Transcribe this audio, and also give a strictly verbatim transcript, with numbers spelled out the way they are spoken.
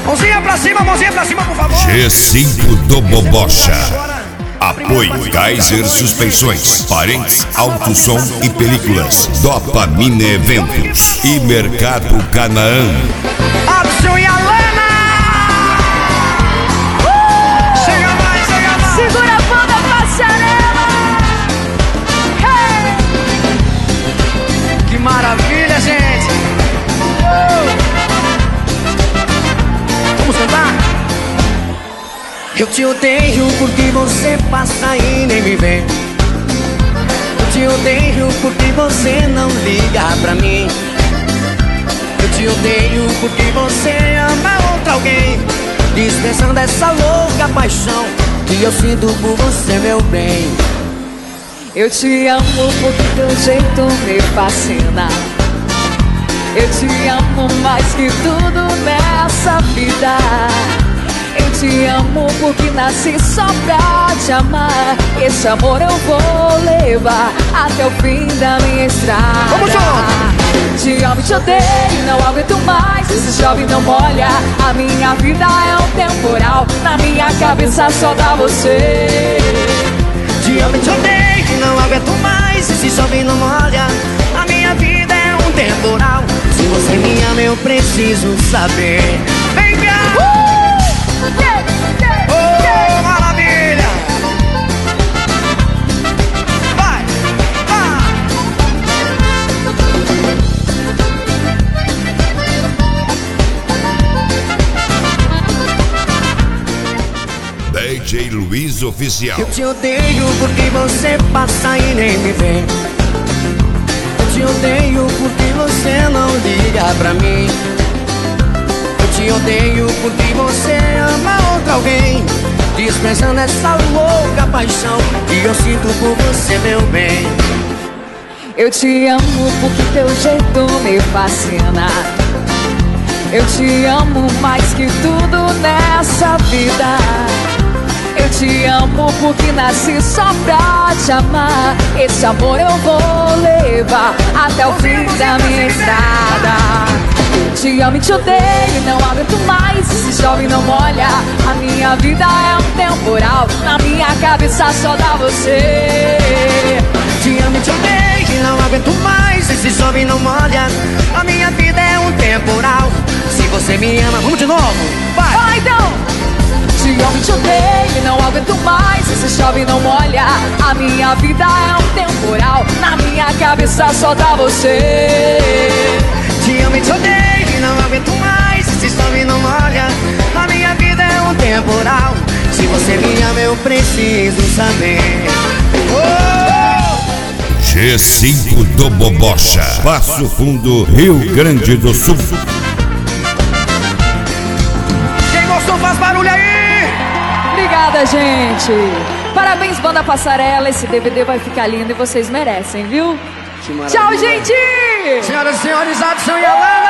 Mãozinha pra cima, mãozinha pra cima, por favor. G cinco do Bobocha. Apoio Kaiser Suspensões, Parentes Alto Som e Películas, Dopamina Eventos e Mercado Canaã. Alisson e Alana! Uh! Chega mais, chega mais! Segura a banda, passarela! Hey! Que maravilha, gente! Uh! Vamos cantar? Eu te odeio porque você passa e nem me vê. Eu te odeio porque você não liga pra mim. Eu te odeio porque você ama outra alguém, dispensando essa louca paixão que eu sinto por você, meu bem. Eu te amo porque teu jeito me fascina. Eu te amo mais que tudo nessa vida. Eu te amo porque nasci só pra te amar. Esse amor eu vou levar até o fim da minha estrada. Vamos junto! Te amo e te odeio, não aguento mais. Esse jovem não molha. A minha vida é um temporal. Na minha cabeça só dá você. Te amo e te odeio, não aguento mais. Esse jovem não molha. A minha vida é um temporal. Se você me ama eu preciso saber. Vem cá! Uh! Yeah, yeah, Oh, yeah. maravilha! Vai! Vai! D J Luiz Oficial. Eu te odeio porque você passa e nem me vê. Eu te odeio porque você não liga pra mim. Eu te odeio porque você ama outra alguém, dispensando essa louca paixão que eu sinto por você, meu bem. Eu te amo porque teu jeito me fascina. Eu te amo mais que tudo nessa vida. Eu te amo porque nasci só pra te amar. Esse amor eu vou levar até o fim da minha estrada. Te amo e te odeio, não aguento mais. Esse jovem não molha. A minha vida é um temporal. Na minha cabeça só dá você. Te amo e te odeio, não aguento mais. Esse jovem não molha. A minha vida é um temporal. Se você me ama, vamos de novo. Vai! Fala então! Te amo e te odeio, não aguento mais. Esse chove não molha. A minha vida é um temporal. Na minha cabeça só dá você. Te amo e te odeio, não aguento mais. Esse chove não molha. A minha vida é um temporal. Se você me ama eu preciso saber. Oh! G cinco do Bobocha. Passo Fundo, Rio Grande do Sul. Quem gostou faz barulho aí! Obrigada, gente. Parabéns, Banda Passarela. Esse D V D vai ficar lindo e vocês merecem, viu? Tchau, gente! Senhoras e senhores, Adson e Alana!